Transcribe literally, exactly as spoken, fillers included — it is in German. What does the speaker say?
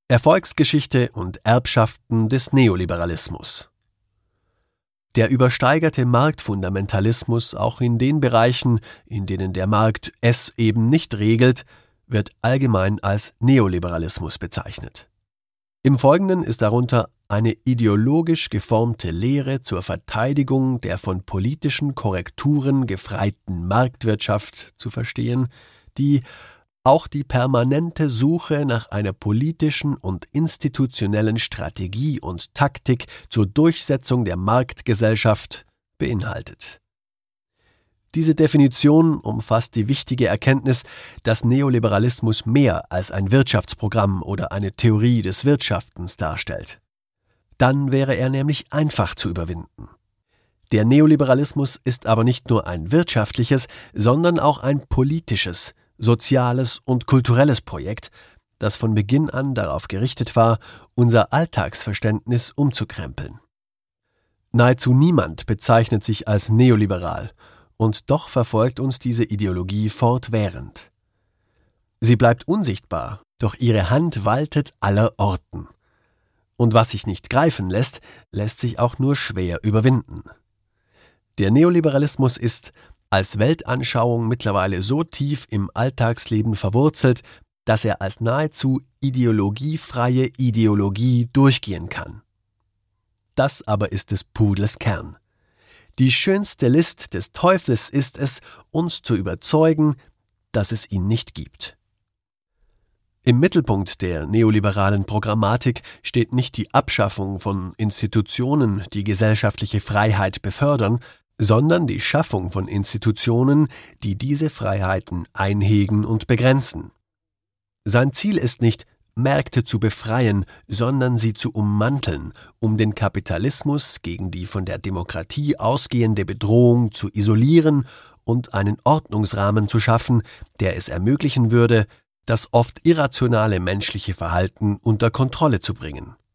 Erfolgsgeschichte und Erbschaften des Neoliberalismus. Der übersteigerte Marktfundamentalismus auch in den Bereichen, in denen der Markt es eben nicht regelt, wird allgemein als Neoliberalismus bezeichnet. Im Folgenden ist darunter eine ideologisch geformte Lehre zur Verteidigung der von politischen Korrekturen gefreiten Marktwirtschaft zu verstehen, die auch die permanente Suche nach einer politischen und institutionellen Strategie und Taktik zur Durchsetzung der Marktgesellschaft beinhaltet. Diese Definition umfasst die wichtige Erkenntnis, dass Neoliberalismus mehr als ein Wirtschaftsprogramm oder eine Theorie des Wirtschaftens darstellt. Dann wäre er nämlich einfach zu überwinden. Der Neoliberalismus ist aber nicht nur ein wirtschaftliches, sondern auch ein politisches, soziales und kulturelles Projekt, das von Beginn an darauf gerichtet war, unser Alltagsverständnis umzukrempeln. Nahezu niemand bezeichnet sich als neoliberal, und doch verfolgt uns diese Ideologie fortwährend. Sie bleibt unsichtbar, doch ihre Hand waltet aller Orten. Und was sich nicht greifen lässt, lässt sich auch nur schwer überwinden. Der Neoliberalismus ist als Weltanschauung mittlerweile so tief im Alltagsleben verwurzelt, dass er als nahezu ideologiefreie Ideologie durchgehen kann. Das aber ist des Pudels Kern. Die schönste List des Teufels ist es, uns zu überzeugen, dass es ihn nicht gibt. Im Mittelpunkt der neoliberalen Programmatik steht nicht die Abschaffung von Institutionen, die gesellschaftliche Freiheit befördern, sondern die Schaffung von Institutionen, die diese Freiheiten einhegen und begrenzen. Sein Ziel ist nicht, Märkte zu befreien, sondern sie zu ummanteln, um den Kapitalismus gegen die von der Demokratie ausgehende Bedrohung zu isolieren und einen Ordnungsrahmen zu schaffen, der es ermöglichen würde, das oft irrationale menschliche Verhalten unter Kontrolle zu bringen.